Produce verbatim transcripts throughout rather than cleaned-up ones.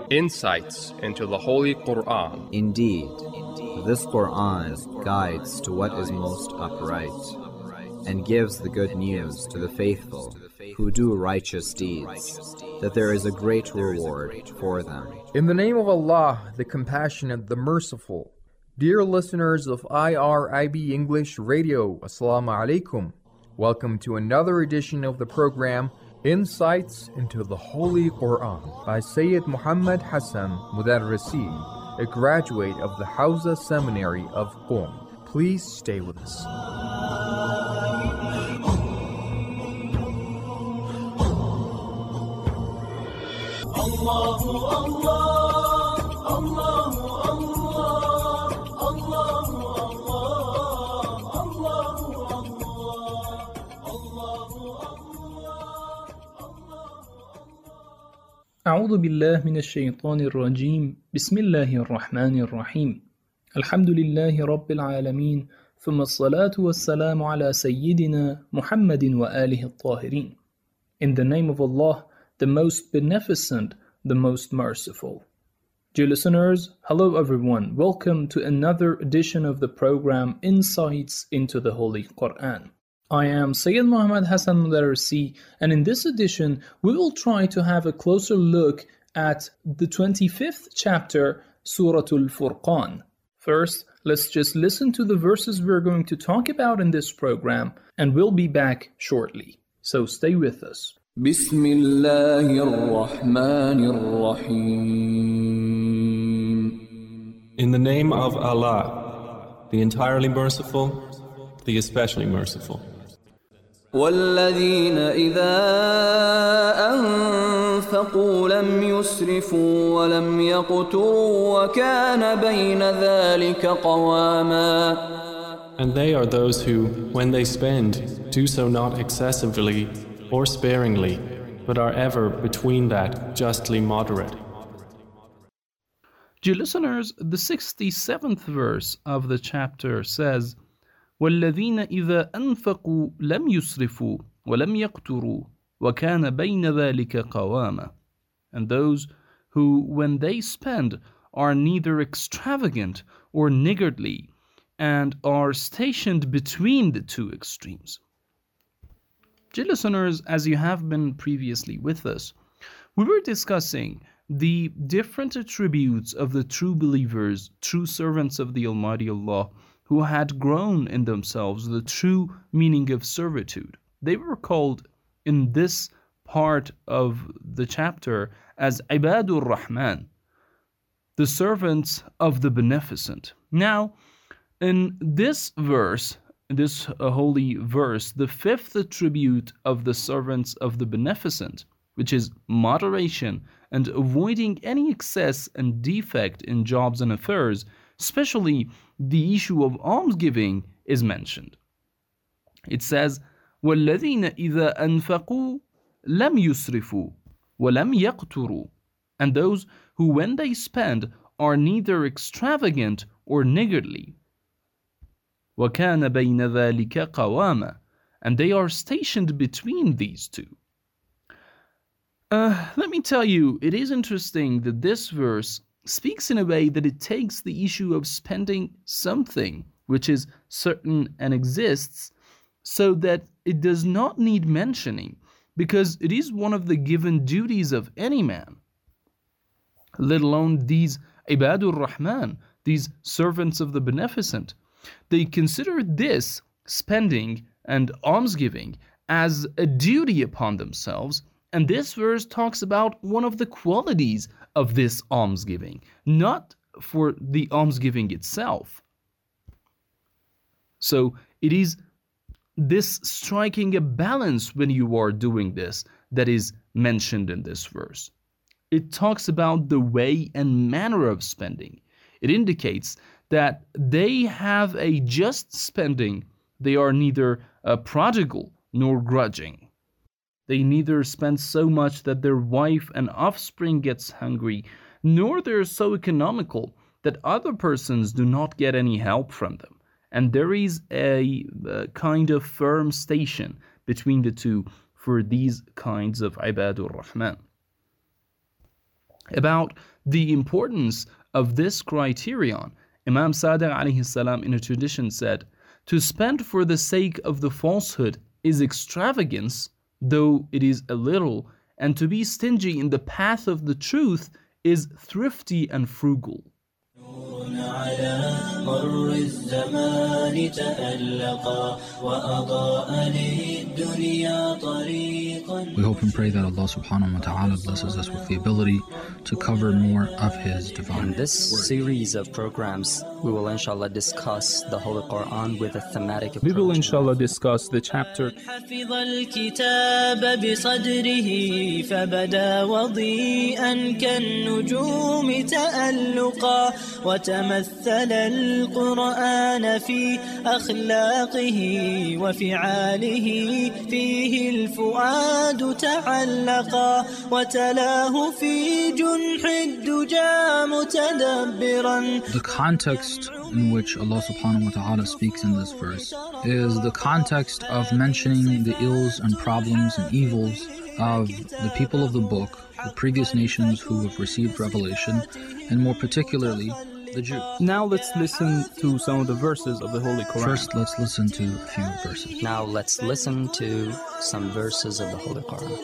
Insights into the Holy Quran. Indeed, this Quran guides to what is most upright, and gives the good news to the faithful who do righteous deeds, that there is a great reward for them. In the name of Allah, the Compassionate, the Merciful. Dear listeners of I R I B English Radio, Assalamu alaikum. Welcome to another edition of the program, Insights into the Holy Quran, by Sayyid Muhammad Hassan Mudarrisi, a graduate of the Hausa Seminary of Qom. Please stay with us. Allahu Allah, Allahu Allah, Allahu Allah, Allahu Allah, Allahu Allah, أعوذ بالله من الشيطان الرجيم بسم الله الرحمن الرحيم الحمد لله رب العالمين ثم الصلاة والسلام على سيدنا محمد وآله الطاهرين. In the name of Allah, the most beneficent, the most merciful. Dear listeners, hello everyone. Welcome to another edition of the program Insights into the Holy Quran. I am Sayyid Muhammad Hassan Mudarrisi, and in this edition we will try to have a closer look at the twenty-fifth chapter, Surah Al-Furqan. First, let's just listen to the verses we're going to talk about in this program, and we'll be back shortly. So stay with us. بسم الله الرحمن الرحيم. In the name of Allah, the entirely merciful, the especially merciful. والذين إذا أنفقوا لم يسرفوا ولم يقتروا وكان بين ذلك قواما. And they are those who, when they spend, do so not excessively or sparingly, but are ever between that, justly moderate. Dear listeners, the sixty-seventh verse of the chapter says, وَالَّذِينَ إِذَا أَنفَقُوا لَمْ يُسْرِفُوا وَلَمْ يَقْتُرُوا وَكَانَ بَيْنَ ذَلِكَ قَوَامًا. And those who, when they spend, are neither extravagant or niggardly, and are stationed between the two extremes. Dear listeners, as you have been previously with us, we were discussing the different attributes of the true believers, true servants of the Almighty Allah, who had grown in themselves the true meaning of servitude. They were called in this part of the chapter as Ibadur Rahman, the servants of the Beneficent. Now, in this verse, this uh, holy verse, the fifth attribute of the servants of the Beneficent, which is moderation and avoiding any excess and defect in jobs and affairs, especially the issue of almsgiving, is mentioned. It says, وَالَّذِينَ إِذَا أَنفَقُوا لَمْ يُسْرِفُوا وَلَمْ يَقْتُرُوا. And those who, when they spend, are neither extravagant or niggardly. وَكَانَ بَيْنَ ذَلِكَ قَوَامًا. And they are stationed between these two. Uh, let me tell you, it is interesting that this verse speaks in a way that it takes the issue of spending something which is certain and exists, so that it does not need mentioning, because it is one of the given duties of any man, let alone these Ibadur Rahman, these servants of the Beneficent. They consider this spending and almsgiving as a duty upon themselves, and this verse talks about one of the qualities of this almsgiving, not for the almsgiving itself. So it is this striking a balance when you are doing this that is mentioned in this verse. It talks about the way and manner of spending. It indicates that they have a just spending. They are neither uh, prodigal nor grudging. They neither spend so much that their wife and offspring gets hungry, nor they're so economical that other persons do not get any help from them. And there is a, a kind of firm station between the two for these kinds of Ibadur Rahman. about the importance of this criterion. Imam Sadiq alayhi salam in a tradition said, to spend for the sake of the falsehood is extravagance, though it is a little, and to be stingy in the path of the truth is thrifty and frugal. We hope and pray that Allah subhanahu wa ta'ala blesses us with the ability to cover more of His divine. In this word. series of programs, we will inshallah discuss the Holy Quran with a thematic approach. We will inshallah discuss the chapter حفظ الكتاب بصدره فبدا وضيئا كالنجوم تألقا وتمثل القرآن في أخلاقه وفعاله فيه الفؤاد تعلقا وتلاه في جنح الدجى متدبرا. The context in which Allah subhanahu wa ta'ala speaks in this verse is the context of mentioning the ills and problems and evils of the people of the book, the previous nations who have received revelation, and more particularly the Jews. Now let's listen to some of the verses of the Holy Quran. First, let's listen to a few verses. Now let's listen to some verses of the Holy Quran.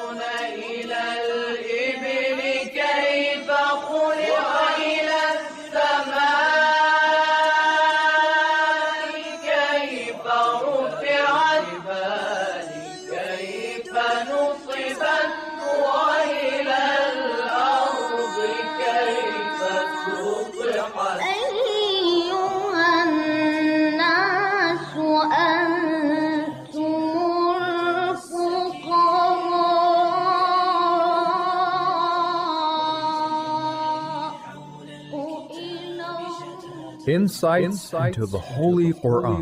Insights into the Holy Quran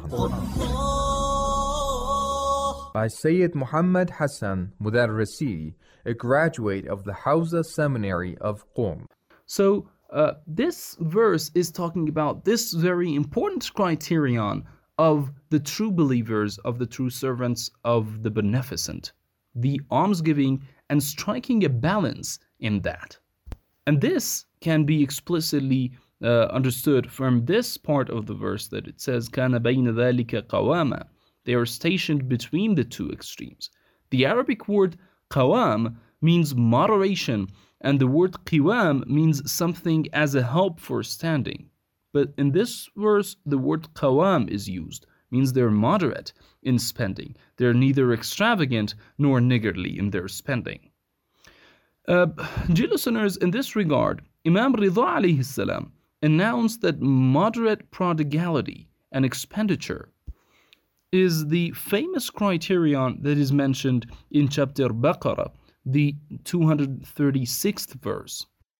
by Sayyid Muhammad Hassan Mudarrisi, a graduate of the Hawza Seminary of Qom. So uh, this verse is talking about this very important criterion of the true believers, of the true servants of the Beneficent, the almsgiving and striking a balance in that. And this can be explicitly Uh, understood from this part of the verse that it says كَانَ بَيْنَ ذَلِكَ قَوَامًا. They are stationed between the two extremes. The Arabic word qawam means moderation, and the word qiwam means something as a help for standing. But in this verse, the word qawam is used, means they're moderate in spending. They're neither extravagant nor niggardly in their spending. Uh, dear listeners, in this regard, Imam Ridha alayhi salam announced that moderate prodigality and expenditure is the famous criterion that is mentioned in chapter Baqarah, the two hundred thirty-sixth verse.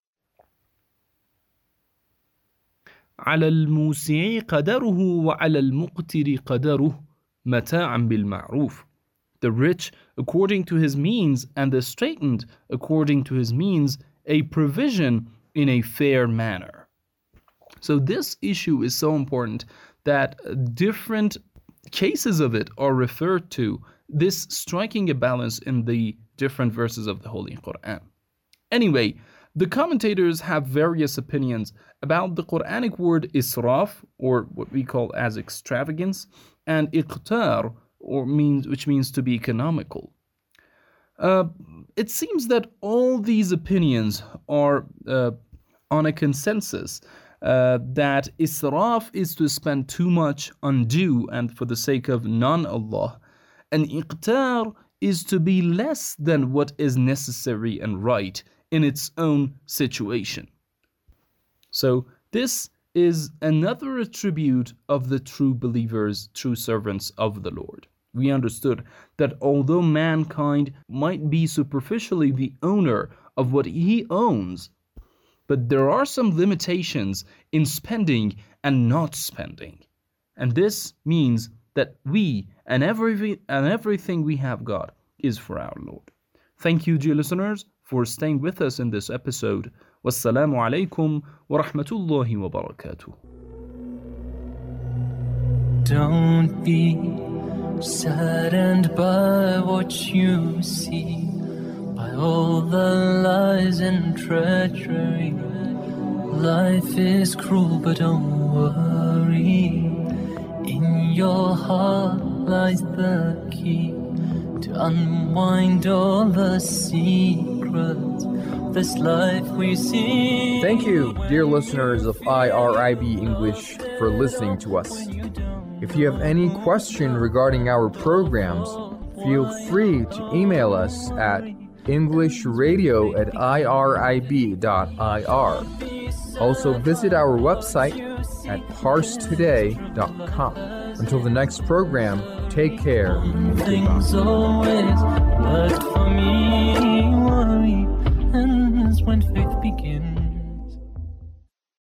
على الموسع قدره وعلى المقتر قدره متاعا بالمعروف. The rich according to his means, and the straitened according to his means, a provision in a fair manner. So this issue is so important that different cases of it are referred to, this striking a balance in the different verses of the Holy Quran. Anyway, the commentators have various opinions about the Quranic word israf, or what we call as extravagance, and iqtar, or means which means to be economical. Uh, it seems that all these opinions are uh, on a consensus uh, that israf is to spend too much undue and for the sake of non-Allah, and iqtar is to be less than what is necessary and right in its own situation. So this is another attribute of the true believers, true servants of the Lord. We understood that although mankind might be superficially the owner of what he owns, but there are some limitations in spending and not spending. And this means that we and every and everything we have got is for our Lord. Thank you, dear listeners, for staying with us in this episode. Wassalamu alaikum wa rahmatullahi wa barakatuh. Don't be saddened by what you see, by all the lies and treachery. Life is cruel, but don't worry. In your heart lies the key to unwind all the secrets of this life we see. Thank you, dear listeners of I R I B English, for listening to us. If you have any question regarding our programs, feel free to email us at englishradio at irib dot I R. Also visit our website at parse today dot com. Until the next program, take care. Things always worked for me. Worry ends when faith begins.